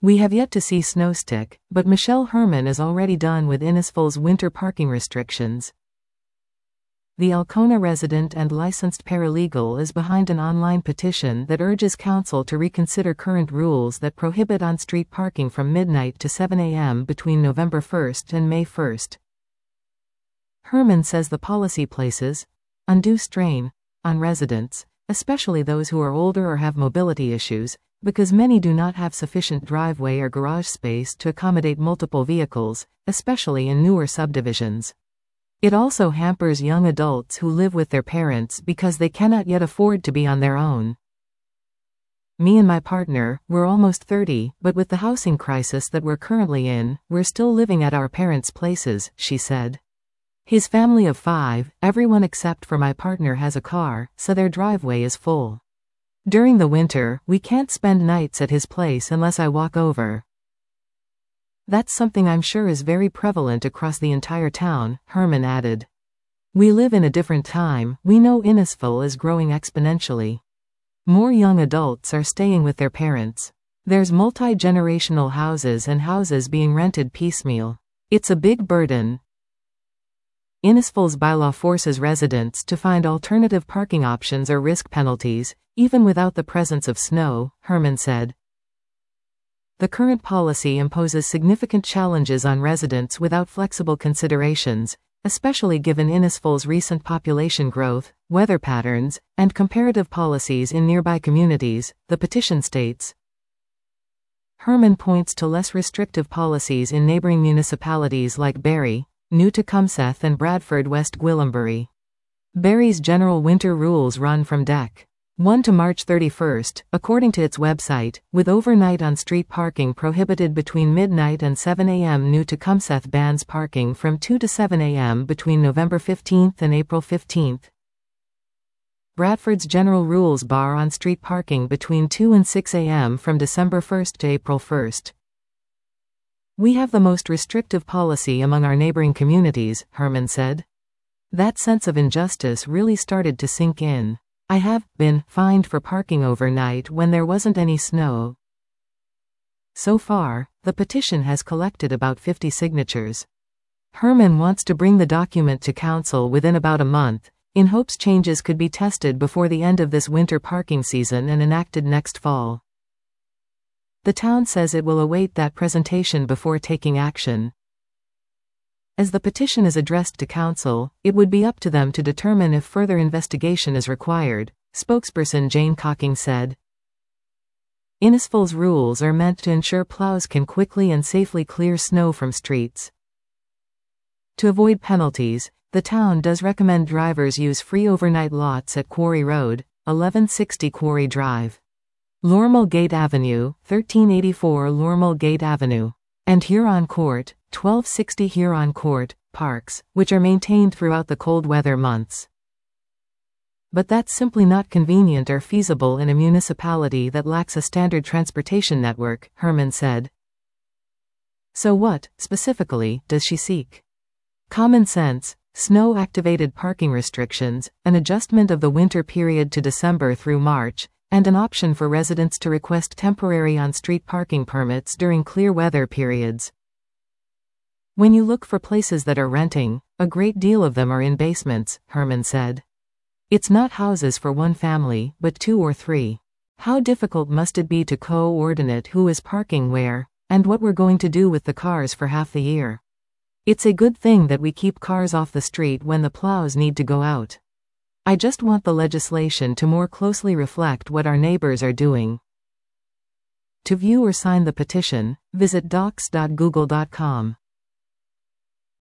We have yet to see snow stick, but Michelle Herman is already done with Innisfal's winter parking restrictions. The Alcona resident and licensed paralegal is behind an online petition that urges council to reconsider current rules that prohibit on-street parking from midnight to 7 a.m. between November 1st and May 1st. Herman says the policy places undue strain on residents, especially those who are older or have mobility issues, because many do not have sufficient driveway or garage space to accommodate multiple vehicles, especially in newer subdivisions. It also hampers young adults who live with their parents because they cannot yet afford to be on their own. Me and my partner, we're almost 30, but with the housing crisis that we're currently in, we're still living at our parents' places, she said. His family of 5, everyone except for my partner has a car, so their driveway is full. During the winter, we can't spend nights at his place unless I walk over. That's something I'm sure is very prevalent across the entire town, Herman added. We live in a different time. We know Innisfil is growing exponentially. More young adults are staying with their parents. There's multi-generational houses and houses being rented piecemeal. It's a big burden. Innisfil's bylaw forces residents to find alternative parking options or risk penalties, even without the presence of snow, Herman said. The current policy imposes significant challenges on residents without flexible considerations, especially given Innisfil's recent population growth, weather patterns, and comparative policies in nearby communities, the petition states. Herman points to less restrictive policies in neighboring municipalities like Barrie, New Tecumseth and Bradford West Gwillimbury. Barrie's general winter rules run from Dec. 1 to March 31st, according to its website, with overnight on-street parking prohibited between midnight and 7 a.m. New Tecumseth bans parking from 2 to 7 a.m. between November 15th and April 15th. Bradford's general rules bar on-street parking between 2 and 6 a.m. from December 1st to April 1st. We have the most restrictive policy among our neighboring communities, Herman said. That sense of injustice really started to sink in. I have been fined for parking overnight when there wasn't any snow. So far, the petition has collected about 50 signatures. Herman wants to bring the document to council within about a month, in hopes changes could be tested before the end of this winter parking season and enacted next fall. The town says it will await that presentation before taking action. As the petition is addressed to council, it would be up to them to determine if further investigation is required, spokesperson Jane Cocking said. Innisfil's rules are meant to ensure plows can quickly and safely clear snow from streets. To avoid penalties, the town does recommend drivers use free overnight lots at Quarry Road, 1160 Quarry Drive, Lormel Gate Avenue, 1384 Lormel Gate Avenue, and Huron Court, 1260 Huron Court, parks, which are maintained throughout the cold weather months. But that's simply not convenient or feasible in a municipality that lacks a standard transportation network, Herman said. So what, specifically, does she seek? Common sense, snow-activated parking restrictions, an adjustment of the winter period to December through March, and an option for residents to request temporary on-street parking permits during clear weather periods. When you look for places that are renting, a great deal of them are in basements, Herman said. It's not houses for one family, but 2 or 3. How difficult must it be to coordinate who is parking where, and what we're going to do with the cars for half the year? It's a good thing that we keep cars off the street when the plows need to go out. I just want the legislation to more closely reflect what our neighbors are doing. To view or sign the petition, visit docs.google.com.